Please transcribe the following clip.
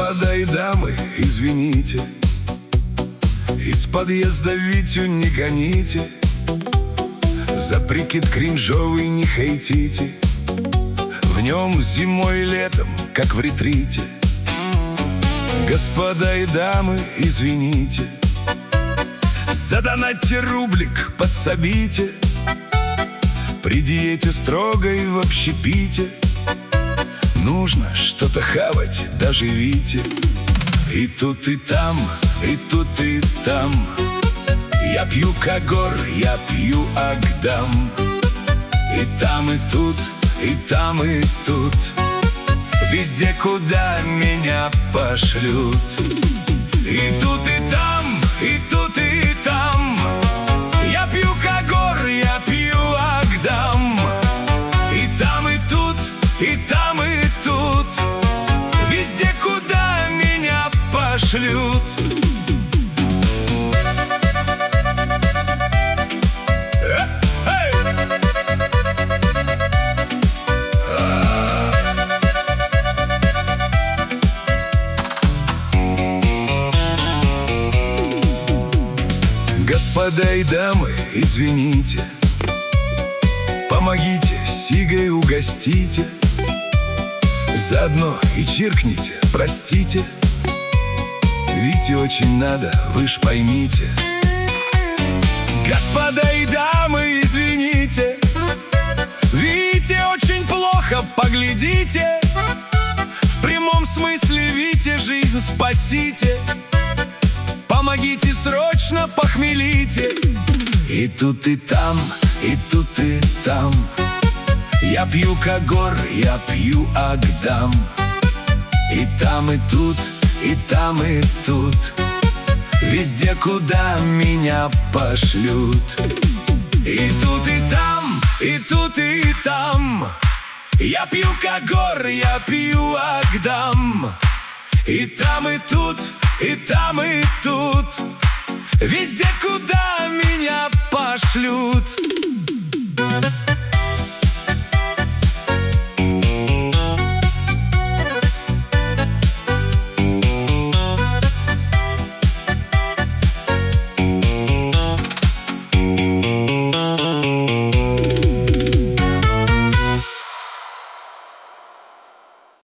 Господа и дамы, извините, из подъезда Витю не гоните, за прикид кринжовый не хейтите. В нем зимой и летом, как в ретрите. Господа и дамы, извините, задонатьте рублик, подсобите, при диете строгой в общепите. Нужно что-то хавать, даже Вите. И тут и там, и тут и там. Я пью Кагор, я пью Агдам. И там, и тут, и там, и тут. Везде, куда меня пошлют. И тут и там, и тут и там. Я пью Кагор, я пью Агдам. И там, и тут, и там, и тут. Везде, куда меня пошлют. Господа и дамы, извините, помогите, сигой угостите, заодно и чиркните, простите. Вите очень надо, вы ж поймите. Господа и дамы, извините, Вите очень плохо, поглядите. В прямом смысле Вите жизнь спасите. Помогите срочно, похмелите. И тут и там, и тут и там. Я пью Кагор, я пью Агдам. И там, и тут, и там, и тут. Везде, куда меня пошлют. И тут и там, и тут и там. Я пью Кагор, я пью Агдам. И там, и тут, и там, и тут. Везде, куда меня пошлют.